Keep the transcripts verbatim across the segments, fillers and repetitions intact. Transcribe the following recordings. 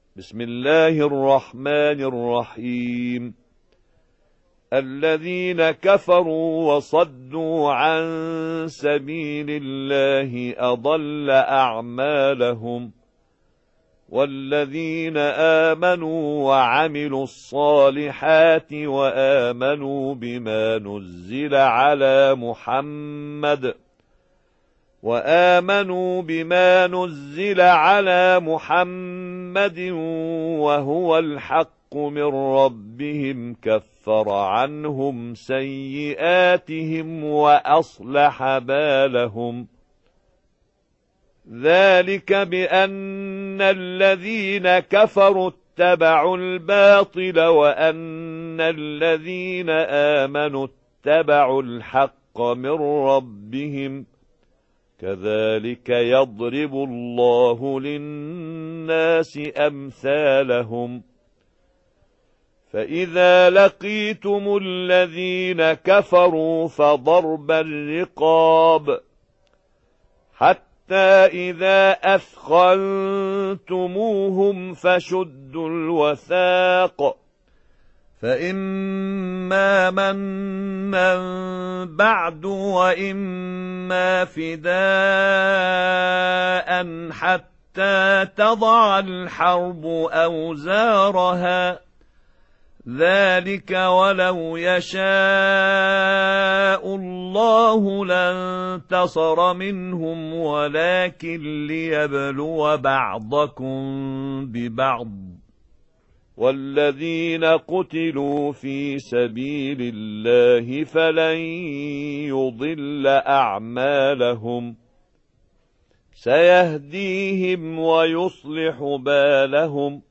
بسم الله الرحمن الرحيم. الذين كفروا وصدوا عن سبيل الله أضل أعمالهم، والذين آمنوا وعملوا الصالحات وآمنوا بما نزل على محمد وآمنوا بما نزل على محمد وهو الحق من ربهم كفر عنهم سيئاتهم وأصلح بالهم. ذلك بأن الذين كفروا اتبعوا الباطل وأن الذين آمنوا اتبعوا الحق من ربهم، كذلك يضرب الله للناس أمثالهم. فإذا لقيتم الذين كفروا فضرب الرقاب حتى إذا أثخنتموهم فشدوا الوثاق، فإما منا بعد وإما فداء حتى تضع الحرب أوزارها، ذلك ولو يشاء الله لانتصر منهم ولكن ليبلو بعضكم ببعض، والذين قتلوا في سبيل الله فلن يضل أعمالهم، سيهديهم ويصلح بالهم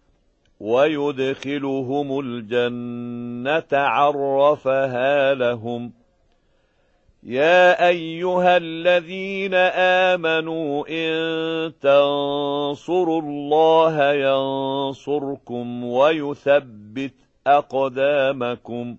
ويدخلهم الجنة عرفها لهم. يا أيها الذين آمنوا إن تنصروا الله ينصركم ويثبت أقدامكم،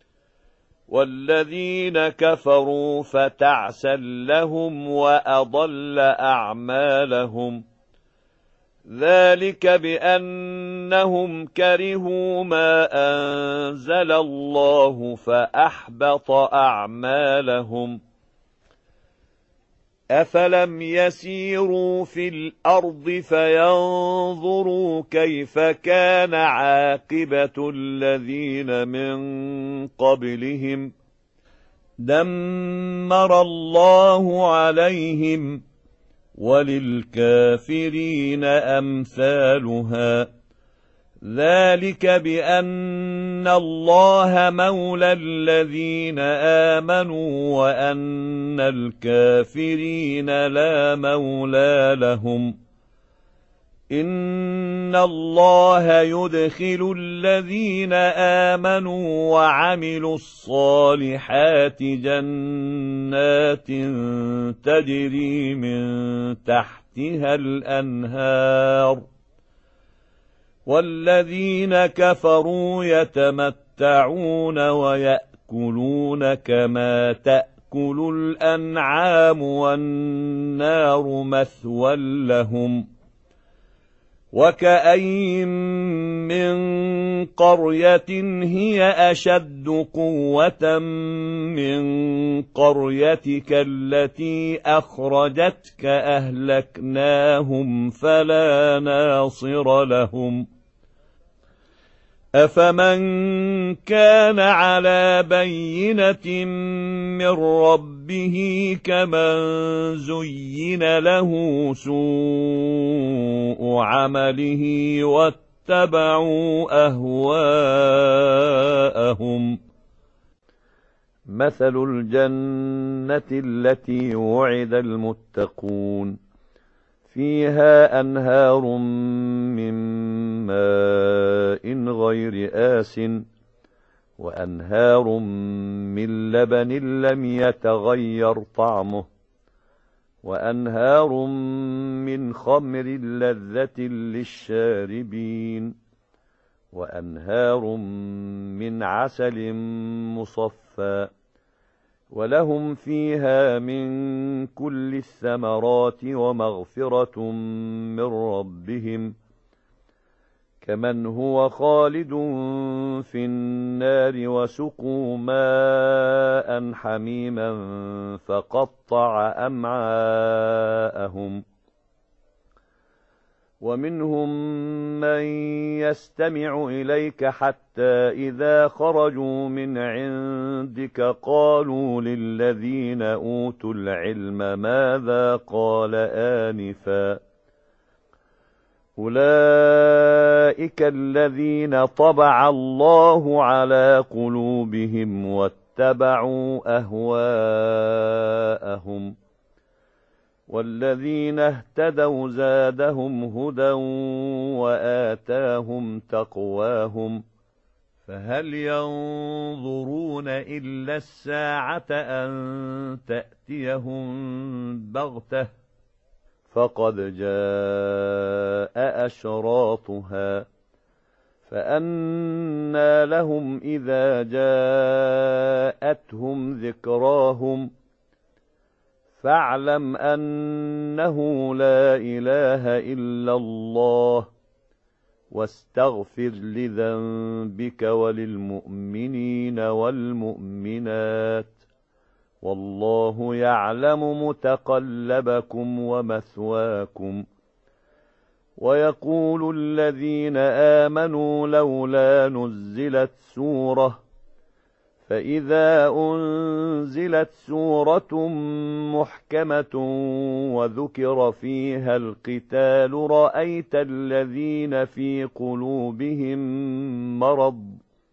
والذين كفروا فتعسا لهم وأضل أعمالهم. ذلك بأنهم كرهوا ما أنزل الله فأحبط أعمالهم. أفلم يسيروا في الأرض فينظروا كيف كان عاقبة الذين من قبلهم، دمر الله عليهم وللكافرين أمثالها. ذلك بأن الله مولى الذين آمنوا وأن الكافرين لا مولى لهم. إن الله يدخل الذين آمنوا وعملوا الصالحات جنات تجري من تحتها الأنهار، والذين كفروا يتمتعون ويأكلون كما تأكل الأنعام والنار مثوى لهم. وكأين من قرية هي أشد قوة من قريتك التي أخرجتك أهلكناهم فلا ناصر لهم. أفمن كان على بينة من ربه كمن زين له سوء عمله واتبعوا أهواءهم. مثل الجنة التي وعد المتقون فيها أنهار من ماء غير آسٍ وأنهار من لبن لم يتغير طعمه وأنهار من خمر لذة للشاربين وأنهار من عسل مصفى ولهم فيها من كل الثمرات ومغفرة من ربهم كمن هو خالد في النار وسقوا ماء حميما فقطع أمعاءهم ومنهم من يستمع إليك حتى إذا خرجوا من عندك قالوا للذين أوتوا العلم ماذا قال آنفا أولئك الذين طبع الله على قلوبهم واتبعوا أهواءهم والذين اهتدوا زادهم هدى وآتاهم تقواهم فهل ينظرون إلا الساعة أن تأتيهم بغتة فقد جاء أشراطها فأنى لهم إذا جاءتهم ذكراهم فاعلم أنه لا إله إلا الله واستغفر لذنبك وللمؤمنين والمؤمنات والله يعلم متقلبكم ومثواكم ويقول الذين آمنوا لولا نزلت سورة فإذا أنزلت سورة محكمة وذكر فيها القتال رأيت الذين في قلوبهم مرض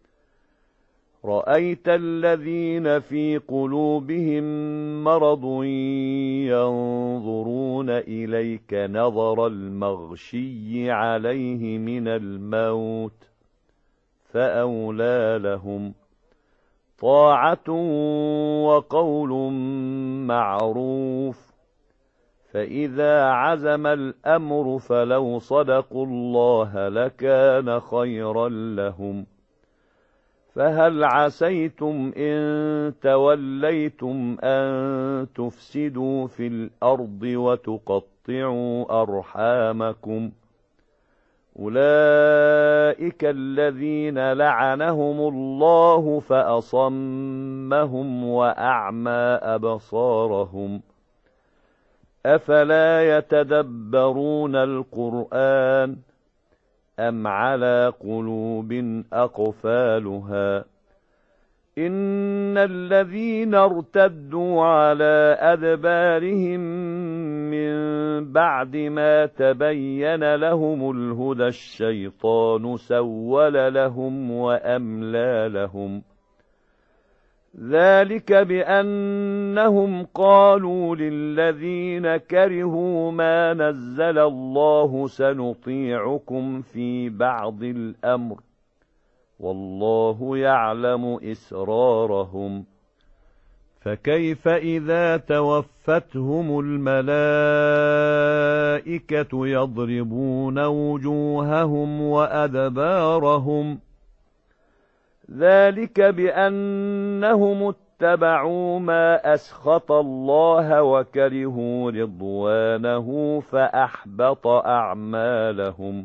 رأيت الذين في قلوبهم مرض ينظرون إليك نظر المغشي عليه من الموت فأولى لهم طاعة وقول معروف فإذا عزم الأمر فلو صدقوا الله لكان خيرا لهم فهل عسيتم إن توليتم أن تفسدوا في الأرض وتقطعوا أرحامكم أولئك الذين لعنهم الله فأصمهم وأعمى أبصارهم أفلا يتدبرون القرآن أم على قلوب أقفالها إن الذين ارتدوا على أدبارهم من بعد ما تبين لهم الهدى الشيطان سول لهم وأملى لهم ذلك بأنهم قالوا للذين كرهوا ما نزل الله سنطيعكم في بعض الأمر والله يعلم إسرارهم فكيف إذا توفتهم الملائكة يضربون وجوههم وأدبارهم ذلك بأنهم اتبعوا ما أسخط الله وكرهوا رضوانه فأحبط أعمالهم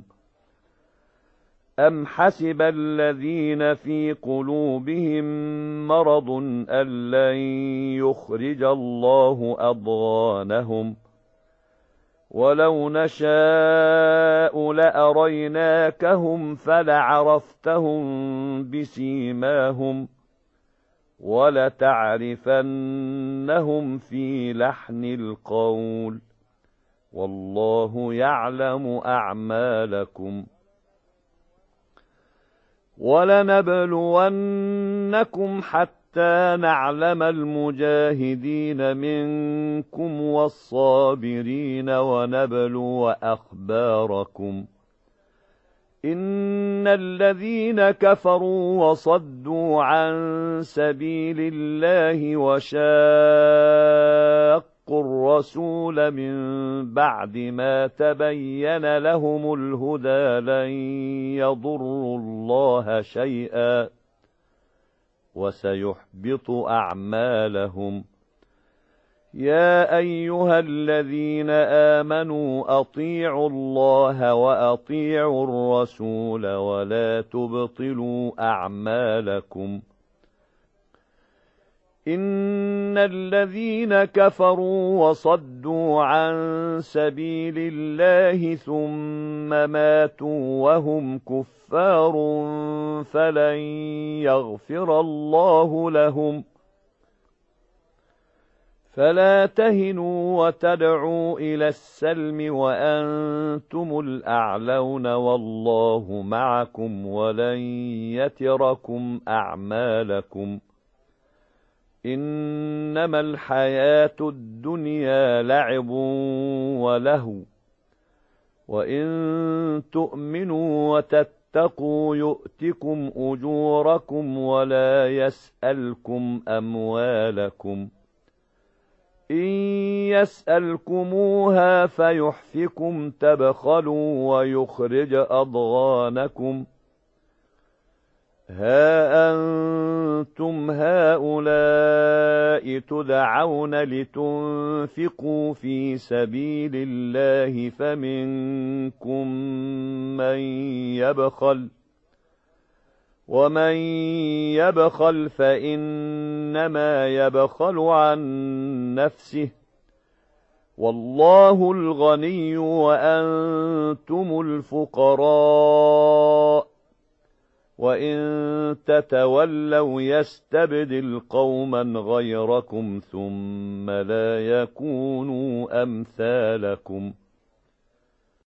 أم حسب الذين في قلوبهم مرض أن لن يخرج الله أضغانهم ولو نشاء لأريناكهم فلعرفتهم بسيماهم ولتعرفنهم في لحن القول والله يعلم أعمالكم ولنبلونكم حتى نعلم المجاهدين منكم والصابرين ونبلو أخباركم إن الذين كفروا وصدوا عن سبيل الله وشاقوا الرسول من بعد ما تبين لهم الهدى لن يضروا الله شيئا وسيحبط أعمالهم يا أيها الذين آمنوا أطيعوا الله وأطيعوا الرسول ولا تبطلوا أعمالكم إن الذين كفروا وصدوا عن سبيل الله ثم ماتوا وهم كفار فلن يغفر الله لهم فلا تهنوا وتدعوا إلى السلم وأنتم الأعلون والله معكم ولن يتركم أعمالكم إنما الحياة الدنيا لعب ولهو وإن تؤمنوا وتتقوا يؤتكم أجوركم ولا يسألكم أموالكم إن يسألكموها فيحفكم تبخلوا ويخرج أضغانكم ها أنتم هؤلاء تدعون لتنفقوا في سبيل الله فمنكم من يبخل ومن يبخل فإنما يبخل عن نفسه والله الغني وأنتم الفقراء وإن تتولوا يستبدل قوما غيركم ثم لا يكونوا أمثالكم